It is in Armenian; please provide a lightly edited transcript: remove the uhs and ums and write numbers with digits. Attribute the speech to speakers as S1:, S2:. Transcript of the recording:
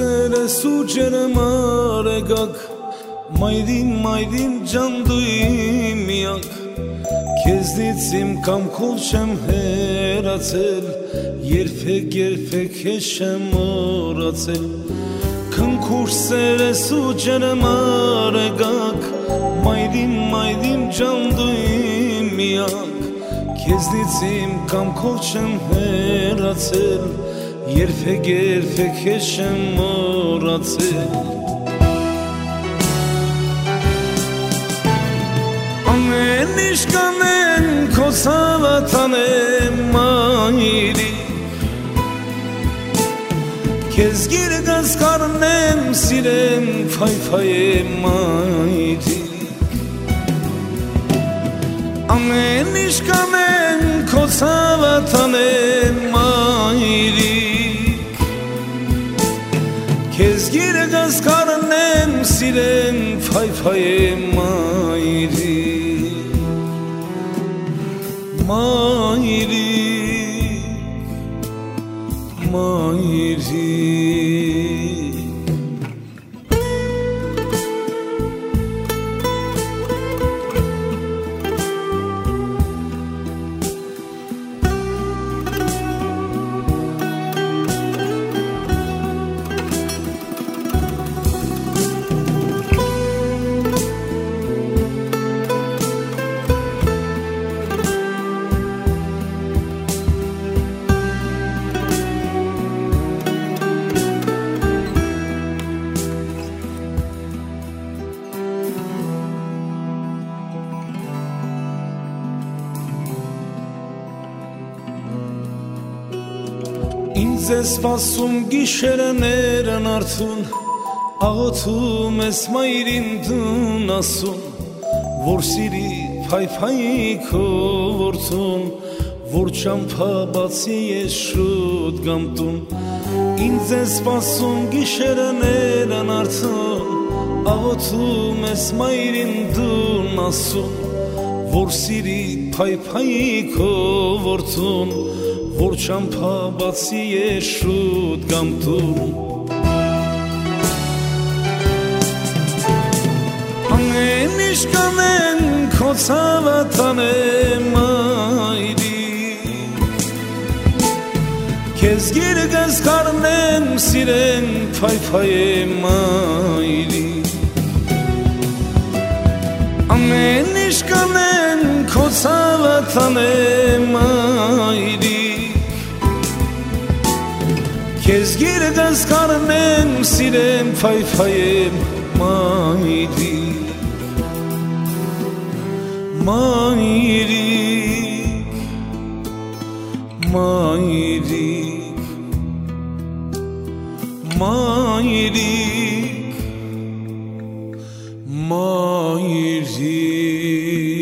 S1: sere sucerem aregak Maydin can duyim yak Kezdicim kam kolçem heratel Yerfek eşem oratel Kın kuş sere sucerem aregak Maydin can duyim yak Kezdicim kam kolçem heratel Yerfek eşem oratel Nişkanen kosavatanem mayri Kezgir gazkarnem sirem fayfayem mayri Amen nişkanen kosavatanem mayri Kezgir gazkarnem sirem fayfayem mayri Mayri Ինձ է սպասում գիշերներն արթուն Աղոթում ես մայրին դուն ասում Որ սիրի փայփայի քո որդուն Որ ճամփա բացի ես շուտ գամ տուն Ինձ է սպասում գիշերներն արթուն Աղոթում ես մայրին դուն ասում Որ սիրի փայփայի քո որդուն Որ ճամփա բացի ես շուտ գամ տուն Ամեն իշկանեն քո ցավատանեմ այրի Քեզ գիրգս կարնեմ սիրեմ փայփայեմ այրի Ամեն իշկանեն քո ցավատանեմ այրի Քեզ գիրգս կարնեմ սիրեմ փայփայեմ այրի Մայրիկ, մայրիկ, մայրիկ, մայրիկ